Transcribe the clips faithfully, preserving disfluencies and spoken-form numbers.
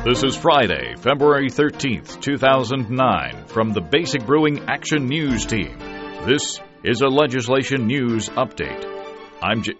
This is Friday, February thirteenth, two thousand nine, from the Basic Brewing Action News team. This is a legislation news update. I'm J-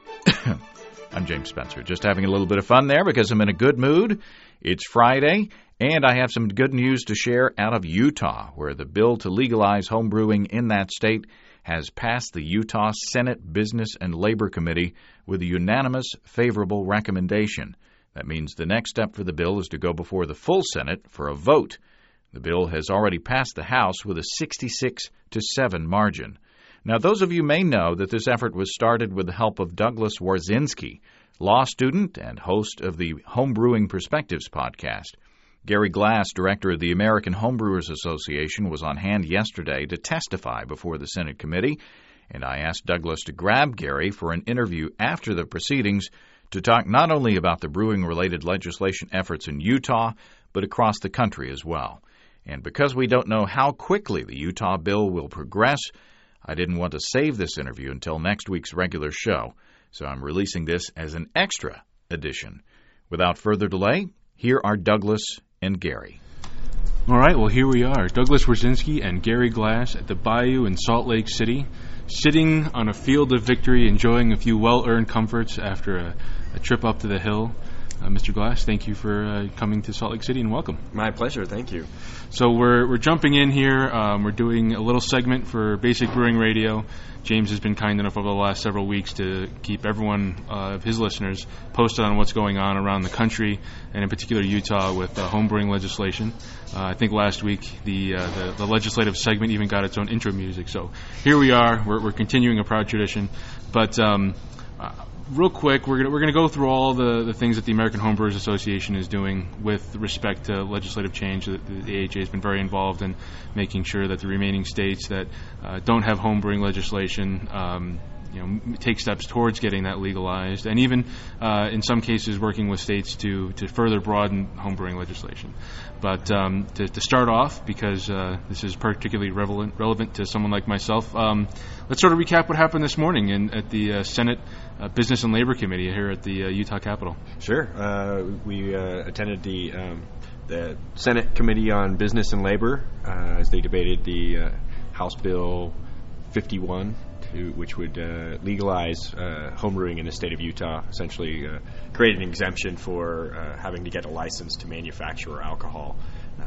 I'm James Spencer, just having a little bit of fun there because I'm in a good mood. It's Friday, and I have some good news to share out of Utah, where the bill to legalize home brewing in that state has passed the Utah Senate Business and Labor Committee with a unanimous favorable recommendation. That means the next step for the bill is to go before the full Senate for a vote. The bill has already passed the House with a sixty-six to seven margin. Now, those of you may know that this effort was started with the help of Douglas Warzinski, law student and host of the Homebrewing Perspectives podcast. Gary Glass, director of the American Homebrewers Association, was on hand yesterday to testify before the Senate committee, and I asked Douglas to grab Gary for an interview after the proceedings to talk not only about the brewing-related legislation efforts in Utah, but across the country as well. And because we don't know how quickly the Utah bill will progress, I didn't want to save this interview until next week's regular show, so I'm releasing this as an extra edition. Without further delay, here are Douglas and Gary. All right, well, here we are, Douglas Warzinski and Gary Glass at the Bayou in Salt Lake City, sitting on a field of victory, enjoying a few well-earned comforts after a, a trip up to the hill. Uh, Mister Glass, thank you for uh, coming to Salt Lake City, and welcome. My pleasure, thank you. So we're we're jumping in here. Um, we're doing a little segment for Basic Brewing Radio. James has been kind enough over the last several weeks to keep everyone uh, of his listeners posted on what's going on around the country, and in particular Utah with uh, homebrewing legislation. Uh, I think last week the, uh, the the legislative segment even got its own intro music. So here we are. We're, we're continuing a proud tradition, but. Um, uh, Real quick, we're going we're gonna go through all the, the things that the American Homebrewers Association is doing with respect to legislative change. The, the A H A has been very involved in making sure that the remaining states that uh, don't have homebrewing legislation um, you know, take steps towards getting that legalized, and even uh, in some cases working with states to, to further broaden homebrewing legislation. But um, to, to start off, because uh, this is particularly relevant, relevant to someone like myself, um, let's sort of recap what happened this morning in, at the uh, Senate uh, Business and Labor Committee here at the uh, Utah Capitol. Sure. Uh, we uh, attended the um, the Senate Committee on Business and Labor uh, as they debated the uh, House Bill fifty-one, to, which would uh, legalize uh, homebrewing in the state of Utah, essentially uh, create an exemption for uh, having to get a license to manufacture alcohol.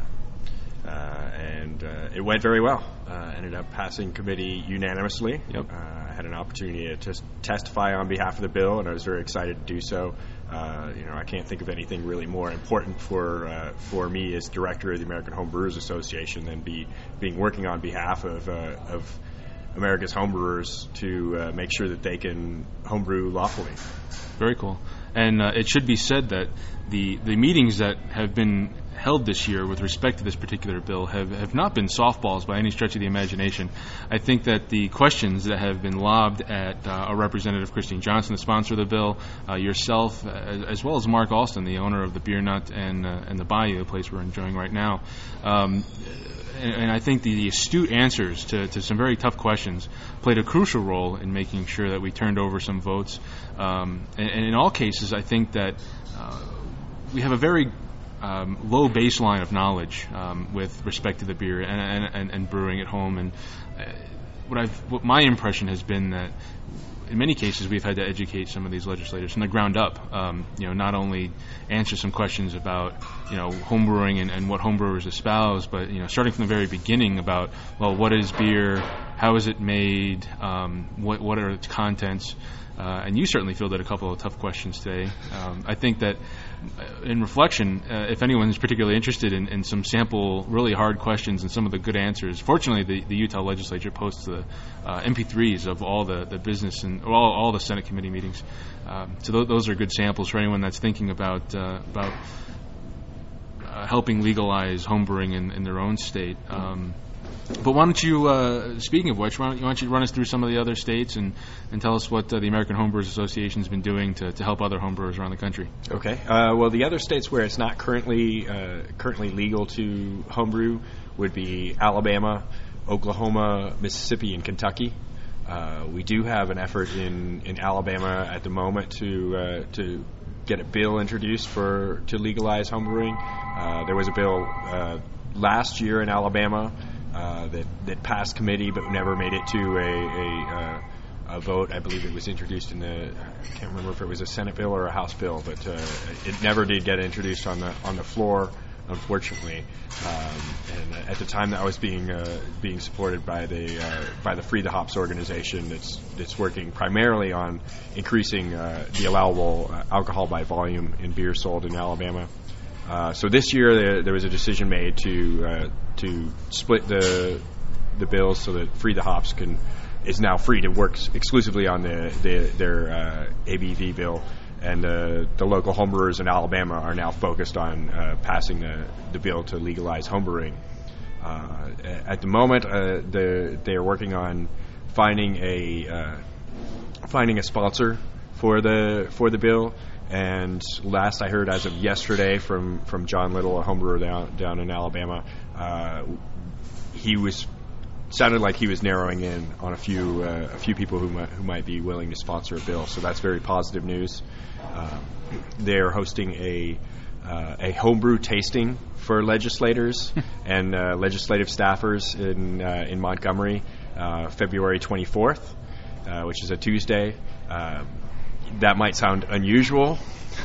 Uh, uh, and uh, it went very well. Uh, ended up passing committee unanimously. Yep. Uh, I had an opportunity to tes- testify on behalf of the bill, and I was very excited to do so. Uh, you know, I can't think of anything really more important for uh, for me as director of the American Homebrewers Association than be being working on behalf of uh, of America's homebrewers to uh, make sure that they can homebrew lawfully. Very cool. And uh, it should be said that the, the meetings that have been held this year with respect to this particular bill have, have not been softballs by any stretch of the imagination. I think that the questions that have been lobbed at uh, our Representative Christine Johnson, the sponsor of the bill, uh, yourself, as, as well as Mark Alston, the owner of the Beer Nut and, uh, and the Bayou, a place we're enjoying right now, um, And, and I think the, the astute answers to, to some very tough questions played a crucial role in making sure that we turned over some votes. Um, and, and in all cases, I think that uh, we have a very um, low baseline of knowledge um, with respect to the beer and, and, and brewing at home. And uh, what I've, what my impression has been that in many cases, we've had to educate some of these legislators from the ground up. Um, you know, not only answer some questions about, you know, homebrewing and, and what homebrewers espouse, but, you know, starting from the very beginning about, well, what is beer? How is it made? Um, what what are its contents? Uh, and you certainly fielded a couple of tough questions today. Um, I think that in reflection, uh, if anyone's particularly interested in, in some sample really hard questions and some of the good answers, fortunately the, the Utah legislature posts the uh, M P threes of all the, the business and all, all the Senate committee meetings. Um, so th- those are good samples for anyone that's thinking about uh, about uh, helping legalize homebrewing in, in their own state. Um, But why don't you, uh, speaking of which, why don't, why don't you run us through some of the other states and, and tell us what uh, the American Homebrewers Association has been doing to, to help other homebrewers around the country. Okay. Uh, well, the other states where it's not currently uh, currently legal to homebrew would be Alabama, Oklahoma, Mississippi, and Kentucky. Uh, we do have an effort in, in Alabama at the moment to uh, to get a bill introduced for to legalize homebrewing. Uh, there was a bill uh, last year in Alabama uh, that that passed committee but never made it to a a, uh, a vote. I believe it was introduced in the I can't remember if it was a Senate bill or a House bill, but uh, it never did get introduced on the on the floor, unfortunately. Um, and at the time, that was being uh, being supported by the uh, by the Free the Hops organization that's that's working primarily on increasing uh, the allowable uh, alcohol by volume in beer sold in Alabama. Uh, so this year, there, there was a decision made to uh, to split the the bills so that Free the Hops can is now free to work exclusively on the, the their uh, A B V bill. And uh, the local homebrewers in Alabama are now focused on uh, passing the, the bill to legalize homebrewing. Uh, at the moment, uh, the, they are working on finding a uh, finding a sponsor for the for the bill. And last I heard, as of yesterday, from, from John Little, a homebrewer down down in Alabama, uh, he was sounded like he was narrowing in on a few uh, a few people who might, who might be willing to sponsor a bill. So that's very positive news. Uh, they're hosting a uh, a homebrew tasting for legislators and uh, legislative staffers in uh, in Montgomery, uh, February twenty-fourth, uh, which is a Tuesday. Uh, that might sound unusual,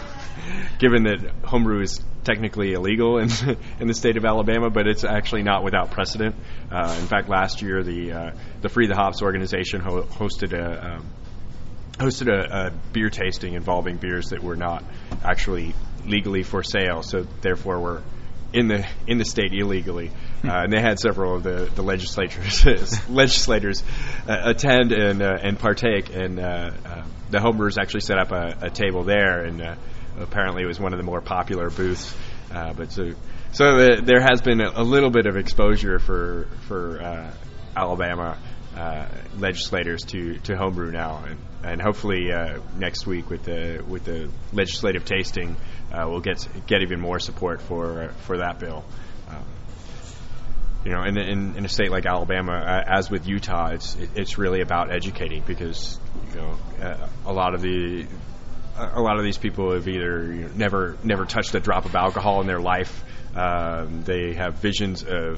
given that homebrew is technically illegal in in the state of Alabama, but it's actually not without precedent. Uh, in fact, last year the uh, the Free the Hops organization ho- hosted a um, hosted a, a beer tasting involving beers that were not actually legally for sale, so therefore were in the in the state illegally. Uh, and they had several of the the legislators legislators uh, attend and uh, and partake, and uh, uh, the homebrewers actually set up a, a table there, and uh, apparently it was one of the more popular booths. Uh, but so so the, there has been a, a little bit of exposure for for uh, Alabama uh, legislators to, to homebrew now, and, and hopefully uh, next week with the with the legislative tasting, uh, we'll get get even more support for uh, for that bill. Um, you know, in, in in a state like Alabama, uh, as with Utah, it's it, it's really about educating, because you know uh, a lot of the a lot of these people have either you know, never never touched a drop of alcohol in their life. Um, they have visions of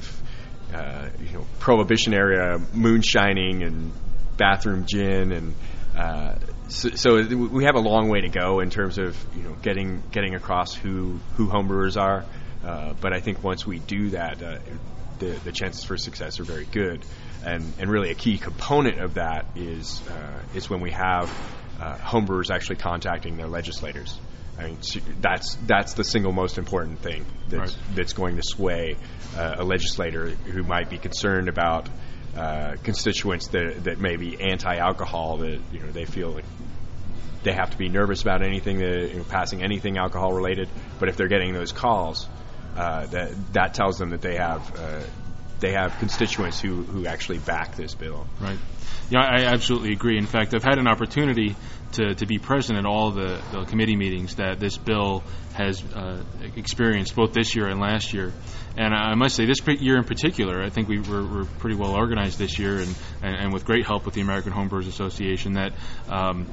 uh, you know prohibition era moonshining and bathroom gin, and uh, so, so we have a long way to go in terms of you know getting getting across who who homebrewers are. Uh, but I think once we do that, uh, the the chances for success are very good, and and really a key component of that is uh, is when we have Uh, homebrewers actually contacting their legislators. I mean, that's that's the single most important thing that's, right. that's going to sway uh, a legislator who might be concerned about uh, constituents that that may be anti-alcohol, that you know they feel like they have to be nervous about anything that, you know, passing anything alcohol related. But if they're getting those calls, uh, that that tells them that they have uh, they have constituents who who actually back this bill. Right. Yeah, I absolutely agree. In fact, I've had an opportunity to, to be present at all the, the committee meetings that this bill has uh, experienced, both this year and last year. And I must say, this year in particular, I think we were, were pretty well organized this year, and, and, and with great help with the American Homebrewers Association, that um,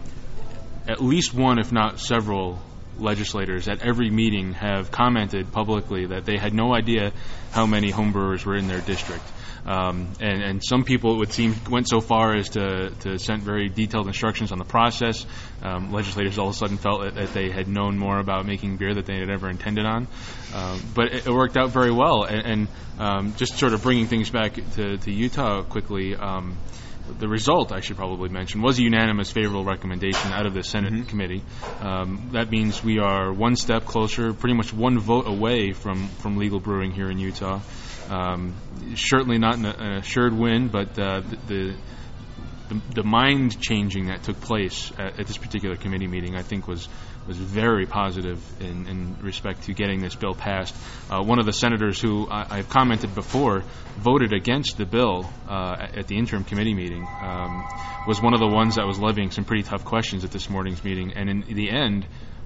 at least one, if not several, legislators at every meeting have commented publicly that they had no idea how many homebrewers were in their district. Um, and, and some people, it would seem, went so far as to, to send very detailed instructions on the process. Um, legislators all of a sudden felt that, that they had known more about making beer that they had ever intended on. Um, but it, it worked out very well. And, and um, just sort of bringing things back to, to Utah quickly, um, the result, I should probably mention, was a unanimous favorable recommendation out of the Senate mm-hmm. committee. Um, that means we are one step closer, pretty much one vote away from, from legal brewing here in Utah. Um, certainly not an, an assured win, but uh, the, the the mind changing that took place at, at this particular committee meeting, I think, was was very positive in, in respect to getting this bill passed. Uh, one of the senators who I, I've commented before voted against the bill uh, at, at the interim committee meeting um, was one of the ones that was levying some pretty tough questions at this morning's meeting, and in the end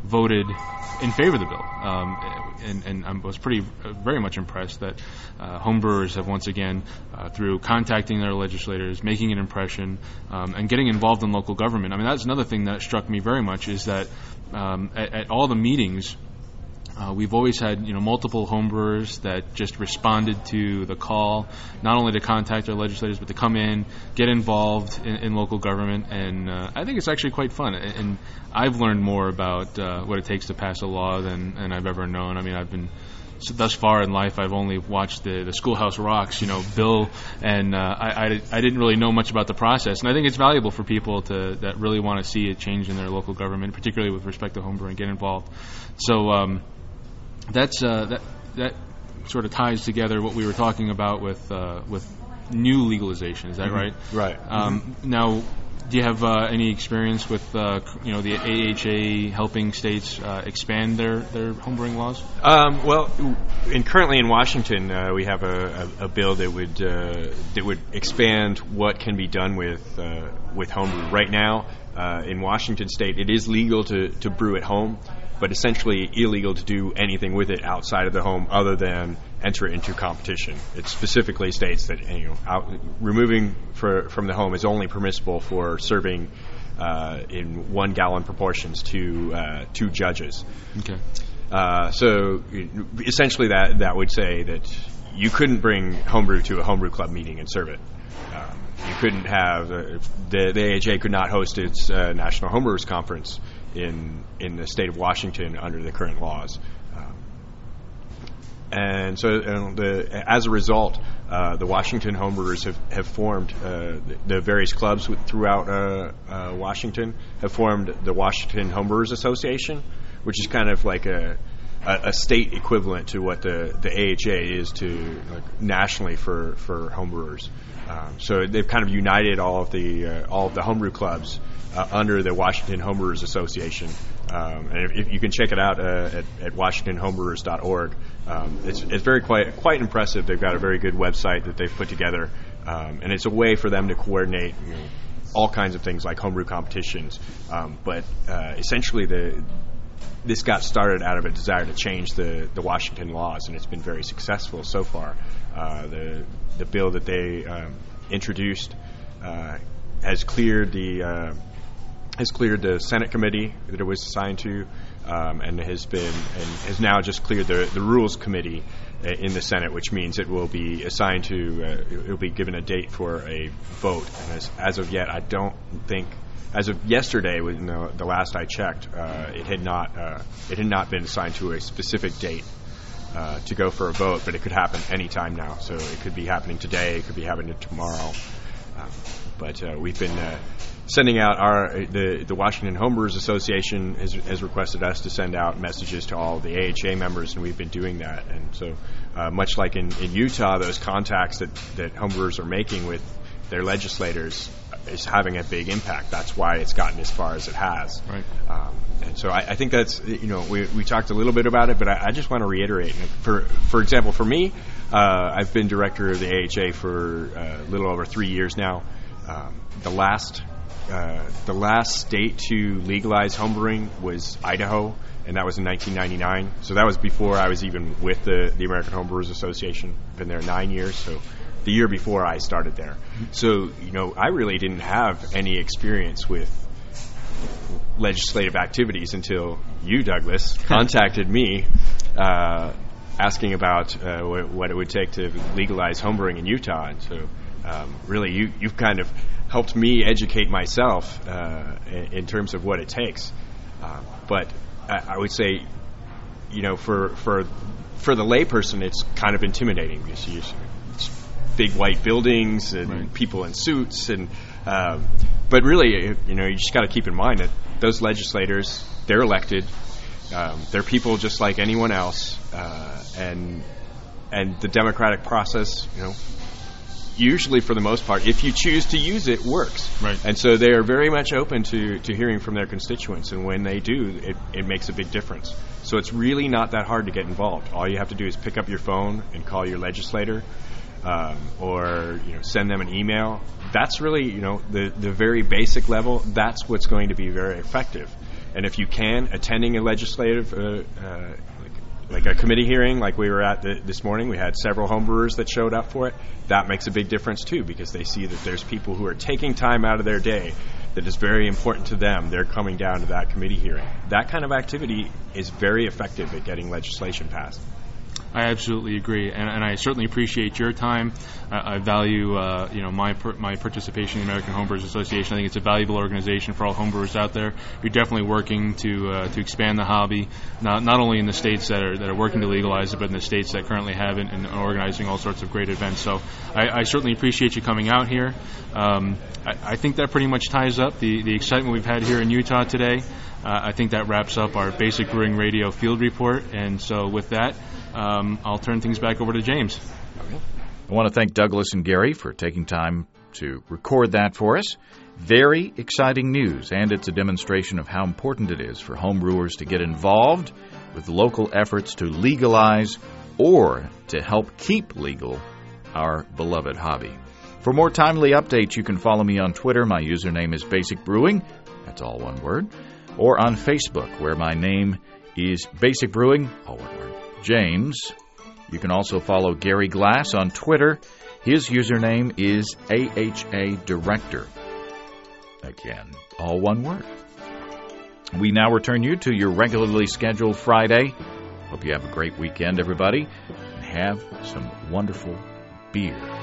voted in favor of the bill. Um, and, and I was pretty, uh, very much impressed that uh, homebrewers have once again, uh, through contacting their legislators, making an impression, um, and getting involved in local government. I mean, that's another thing that struck me very much is that um, at, at all the meetings, Uh, we've always had, you know, multiple homebrewers that just responded to the call, not only to contact their legislators, but to come in, get involved in, in local government, and uh, I think it's actually quite fun. And I've learned more about uh, what it takes to pass a law than, than I've ever known. I mean, I've been so thus far in life, I've only watched the, the Schoolhouse Rocks, you know, bill, and uh, I, I, I didn't really know much about the process. And I think it's valuable for people to that really want to see a change in their local government, particularly with respect to homebrewing, get involved. So. Um, That's uh, that that sort of ties together what we were talking about with uh, with new legalization. Is that mm-hmm. right? Right. Um, mm-hmm. Now, do you have uh, any experience with uh, you know the A H A helping states uh, expand their, their homebrewing laws? Um, well, in currently in Washington, uh, we have a, a, a bill that would uh, that would expand what can be done with uh, with homebrew. Right now, uh, in Washington State, it is legal to, to brew at home, but essentially illegal to do anything with it outside of the home other than enter it into competition. It specifically states that, you know, out, removing for, from the home is only permissible for serving uh, in one gallon proportions to uh, two judges. Okay. Uh, so essentially that, that would say that you couldn't bring homebrew to a homebrew club meeting and serve it. Um, you couldn't have, uh, the, the A H A could not host its uh, National Homebrewers Conference in in the state of Washington under the current laws. Um, and so uh, the, as a result, uh, the Washington homebrewers have, have formed, uh, the, the various clubs with, throughout uh, uh, Washington have formed the Washington Homebrewers Association, which is kind of like a a, a state equivalent to what the, the A H A is to like, nationally for, for homebrewers. Um, so they've kind of united all of the uh, all of the homebrew clubs uh, under the Washington Homebrewers Association, um, and if, if you can check it out uh, at, at washington homebrewers dot org. Um, it's it's very quite quite impressive. They've got a very good website that they've put together, um, and it's a way for them to coordinate, you know, all kinds of things like homebrew competitions. Um, but uh, essentially, the this got started out of a desire to change the, the Washington laws, and it's been very successful so far. Uh, the the bill that they um, introduced uh, has cleared the uh, has cleared the Senate committee that it was assigned to, um, and has been and has now just cleared the the Rules Committee in the Senate, which means it will be assigned to uh, it will be given a date for a vote. And as, as of yet, I don't think. As of yesterday, when the, the last I checked, uh, it had not uh, it had not been assigned to a specific date uh, to go for a vote, but it could happen any time now. So it could be happening today, it could be happening tomorrow. Um, but uh, we've been uh, sending out our the the Washington Homebrewers Association has, has requested us to send out messages to all of the A H A members, and we've been doing that. And so, uh, much like in, in Utah, those contacts that that homebrewers are making with their legislators is having a big impact. That's why it's gotten as far as it has. Right. Um, and so I, I think that's, you know, we, we talked a little bit about it, but I, I just want to reiterate. For for example, for me, uh, I've been director of the A H A for uh, a little over three years now. Um, the last uh, the last state to legalize homebrewing was Idaho, and that was in nineteen ninety-nine. So that was before I was even with the, the American Homebrewers Association. Been there nine years, so the year before I started there. So, you know, I really didn't have any experience with legislative activities until you, Douglas, contacted me uh, asking about uh, what, what it would take to legalize homebrewing in Utah. And so um, really you, you've kind of helped me educate myself uh, in, in terms of what it takes. Uh, but I, I would say, you know, for, for, for the layperson, it's kind of intimidating because you big white buildings and right. people in suits, and uh, but really, you know, you just got to keep in mind that those legislators, they're elected, um, they're people just like anyone else, uh, and and the democratic process, you know, usually for the most part, if you choose to use it, works. Right. And so they are very much open to, to hearing from their constituents, and when they do, it, it makes a big difference. So it's really not that hard to get involved. All you have to do is pick up your phone and call your legislator. Um, or you know, send them an email. That's really, you know, the, the very basic level. That's what's going to be very effective. And if you can, attending a legislative, uh, uh, like, like a committee hearing like we were at the, this morning, we had several homebrewers that showed up for it. That makes a big difference, too, because they see that there's people who are taking time out of their day that is very important to them. They're coming down to that committee hearing. That kind of activity is very effective at getting legislation passed. I absolutely agree, and, and I certainly appreciate your time. Uh, I value, uh, you know, my per, my participation in the American Homebrewers Association. I think it's a valuable organization for all homebrewers out there. You're definitely working to uh, to expand the hobby, not not only in the states that are that are working to legalize it, but in the states that currently have it, and organizing all sorts of great events. So I, I certainly appreciate you coming out here. Um, I, I think that pretty much ties up the the excitement we've had here in Utah today. Uh, I think that wraps up our Basic Brewing Radio Field Report, and so with that, um, I'll turn things back over to James. I want to thank Douglas and Gary for taking time to record that for us. Very exciting news, and it's a demonstration of how important it is for homebrewers to get involved with local efforts to legalize or to help keep legal our beloved hobby. For more timely updates, you can follow me on Twitter. My username is Basic Brewing. That's all one word. Or on Facebook, where my name is Basic Brewing, all one word, James. You can also follow Gary Glass on Twitter. His username is A H A Director. Again, all one word. We now return you to your regularly scheduled Friday. Hope you have a great weekend, everybody, and have some wonderful beer.